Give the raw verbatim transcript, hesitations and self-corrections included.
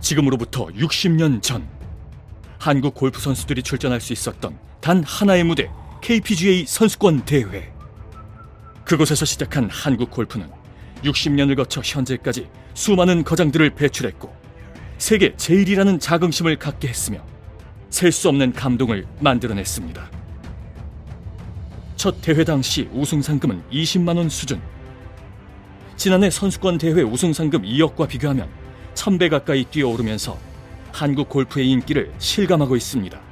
지금으로부터 육십 년 전, 한국 골프 선수들이 출전할 수 있었던 단 하나의 무대, 케이피지에이 선수권 대회. 그곳에서 시작한 한국 골프는 육십 년을 거쳐 현재까지 수많은 거장들을 배출했고 세계 제일이라는 자긍심을 갖게 했으며 셀 수 없는 감동을 만들어냈습니다. 첫 대회 당시 우승 상금은 이십만 원 수준. 지난해 선수권 대회 우승 상금 이억과 비교하면 천 배 가까이 뛰어오르면서 한국 골프의 인기를 실감하고 있습니다.